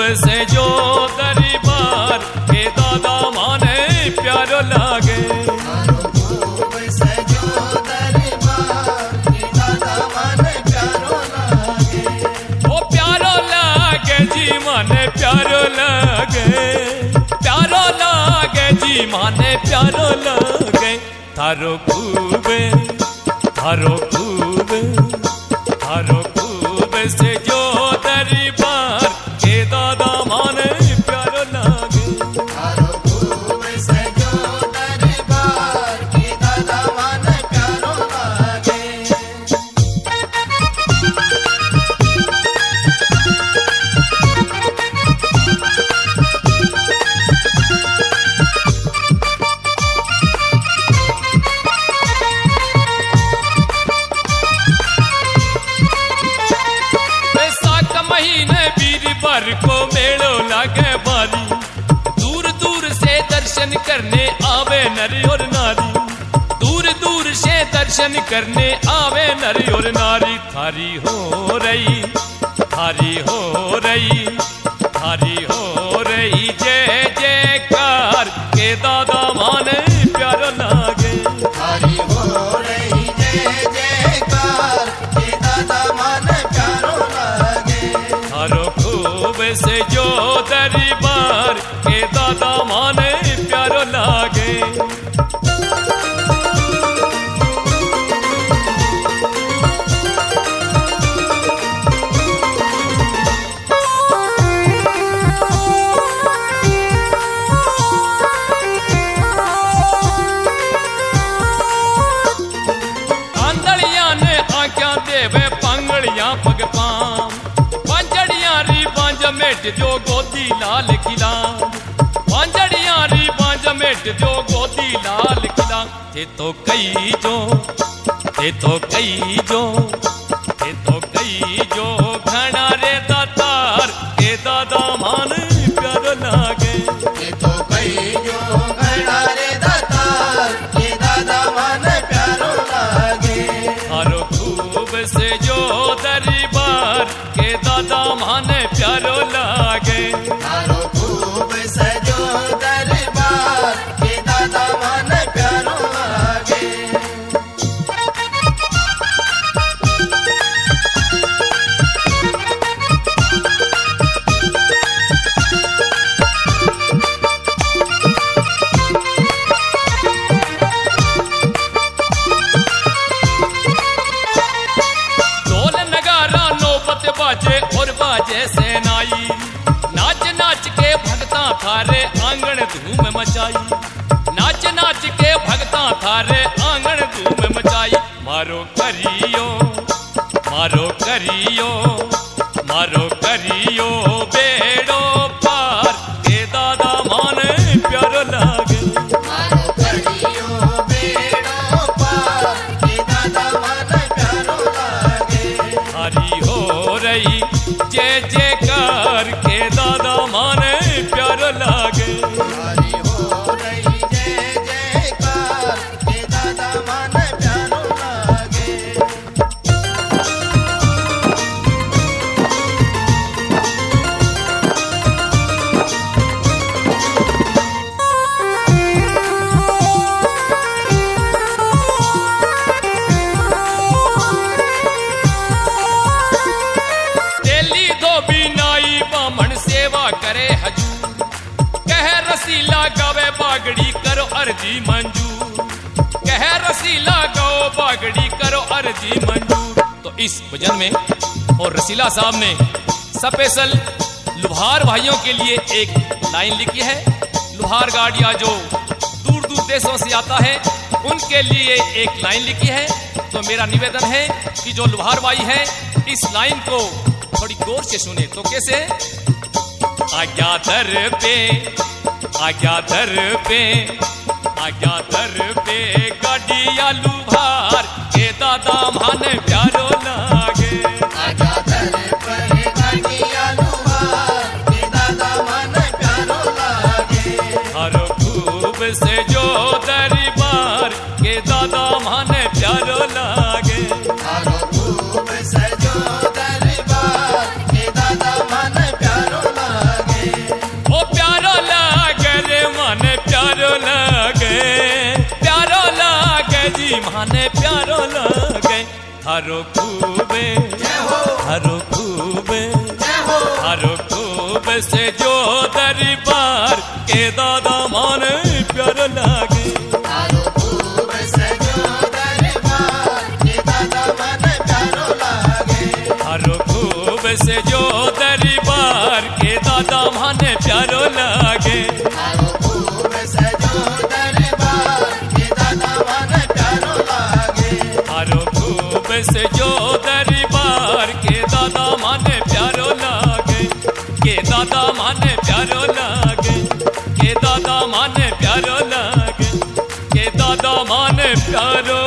से जो दरबार के दादा माने प्यारो लागे। ओ प्यारो लागे जी माने प्यारो लागे, प्यारो लागे जी माने प्यारो लागे। थारो खूबे थारो खूबे थारो खूबे से जो दरबार के दादा माने प्यारो लागे। थारो खूबे से जो दरबार के दादा माने प्यारो लागे। वीरवार को मेलो लागे बारी, दूर दूर से दर्शन करने आवे नर और नारी, दूर दूर से दर्शन करने आवे नर और नारी। थारी हो रही थारी हो रही थारी हो रही जय जयकार के दादा माने प्यारो लागे। थारी हो रही जय जयकार के दादा माने प्यारो लागे। थारो खूब से जो दरबार के दादा माने प्यारो लागे। आंधड़िया ने आज्ञा देवे पांगड़िया पग पाम, जो गोदी लाल किला, पांजड़िया री बांझ मेट जो गोदी लाल किला। थे तो कई जो थे तो कई जो थे तो कई जो घना रे दातार के दादा मान प्यारो लागे। थे तो कई जो घना रे दातार के दादा मान प्यारो लागे। थारो खूब से जो दरबार के दादा माने प्यारो लागे। थारो खूब से जो दरबार के दादा माने प्यारो लागे। बाजे और बाजे सेनाई, नाच नाच के भगता थारे आंगन धूम मचाई, नाच नाच के भगता थारे आंगन धूम मचाई। मारो करियो मारो करियो मारो करियो बेड़ो पार के दादा माने प्यारो लागे। मारो करियो बेड़ो पार के दादा माने प्यारो लागे। थारी हो रही जय जयकार के दादा माने प्यारो लागे। थारी हो रही जय जयकार के दादा माने प्यारो लागे। करे हजूर कह रसीला गावे बागड़ी करो अर्जी मंजूर, कह रसीला गाओ बागड़ी करो अर्जी मंजूर। तो इस भजन में और रसीला साहब ने स्पेशल लुहार भाइयों के लिए एक लाइन लिखी है। लुहार गाड़िया जो दूर दूर देशों से आता है उनके लिए एक लाइन लिखी है। तो मेरा निवेदन है कि जो लुहार भाई है इस लाइन को थोड़ी गौर से सुने। तो कैसे? आज्ञा दर पे आज्ञा दर पे आज्ञा दर पे गाड़िया लुहार के दादा माने प्यारो लागे। आज्ञा दर पे गाड़िया लुहार के दादा माने प्यारो लागे। हर खूब से जो दरबार के दादा माने प्यारो लागे। हर खूब से जो दरबार के दादा माने प्यारो लागे। हरो खूबे जय हो हरो खूबे जय हो हरो खूब से जो दरबार के दादा माने प्यार लागे हरो खूब सजो दरबार के दादा मन प्यारो लागे हरो खूब से जो दरबार के दादा माने प्यारो लागे हरो खूब सजो दरबार के दादा मन प्यारो लागे हरो खूब से जो दरबार के दादा माने प्यारो लागे के दादा माने प्यारो लागे के दादा माने प्यारो लागे के दादा माने प्यारो